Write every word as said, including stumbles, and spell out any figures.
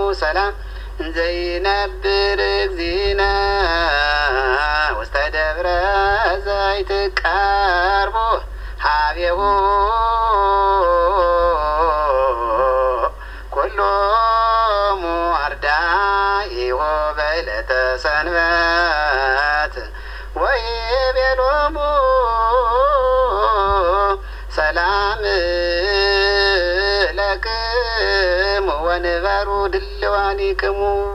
ሰላም ዘይነብር እግዚእነ ውስተ ደብረ ዘይት ቀርቦ ሀቤሁ ኩሎሙ አርዳኢሁ በዕለተ ሰንበት ወይቤሎሙ ሰላም ለክሙ ወንበሩ ድልዋኒክሙ